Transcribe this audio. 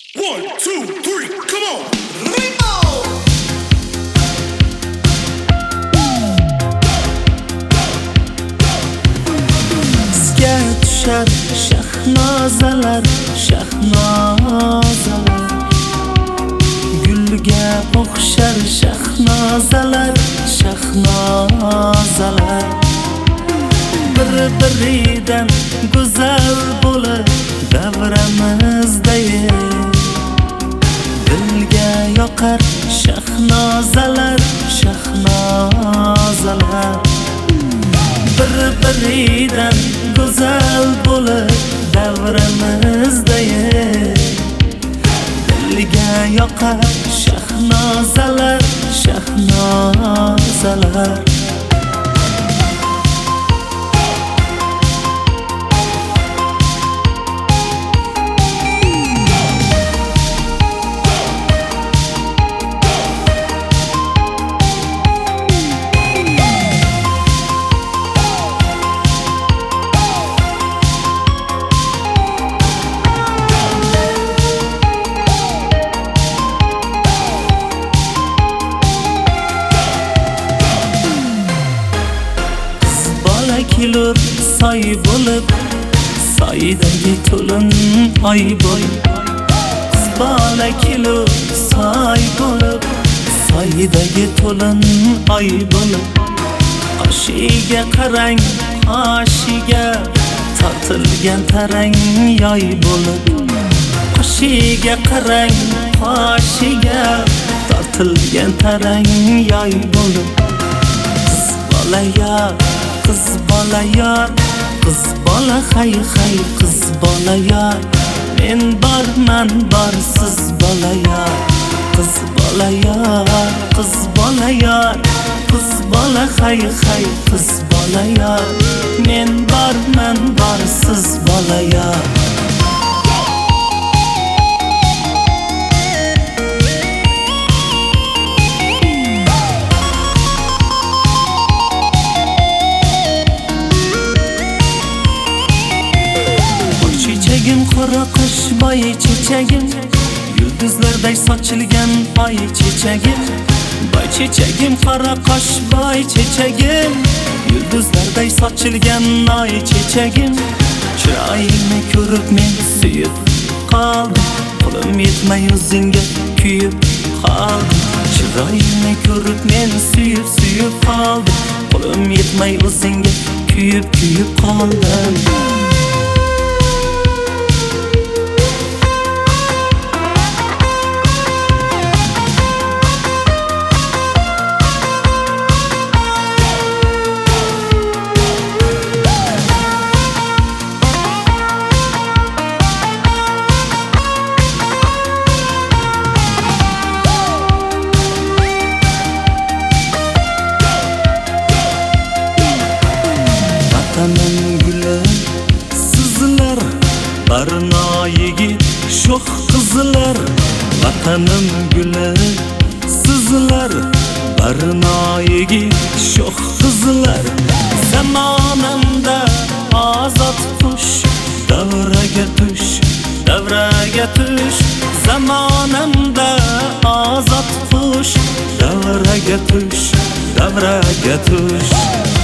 One, two, three, come on! Bizga tushar shahnozalar, shahnozalar, gulga o'xshar shahnozalar, shahnozalar, bir-biridan go'zal bo'lib davramizda dilga yoqar shahnozalar, shahnozalar, bir-biridan go'zal bo'lib davramizda dilga yoqar shahnozalar, shahnozalar. Kelur soy bo'lib, soydagi to'lin oy bo'lib, qiz bola kelur soy bo'lib, soydagi to'lin oy bo'lib, qoshiga qarang, qoshiga tortilgan tarang yoy bo'lib, qoshiga qarang, qoshiga tortilgan tarang yoy bo'lib, qiz bola yor, qiz bola yor, qiz bola hay hay, qiz bola yor, men borman bor siz bola yor, qiz bola yor, qiz bola yor, qiz bola hay hay, qiz bola yor, men borman bor siz bola yor. Qora qish boy chechagim, yulduzlarday sochilgan boy chechagim, boy chechagim, qora qosh boy chechagim, yulduzlarday sochilgan oy chechagim, chiroyingni ko'rib men suyib qoldim, qo'lim yetmay o'zingga kuyib qoldim, chiroyingni ko'rib men suyib qoldim, qo'lim yetmay o'zingga kuyib qoldim. Vatanim guli sizlar, barno yigit sho'x qizlar, vatanim guli sizlar, barno yigit sho'x qizlar, zamonamda ozod qush, davraga tush, davraga tush, zamonamda ozod qush, davraga tush, davraga tush.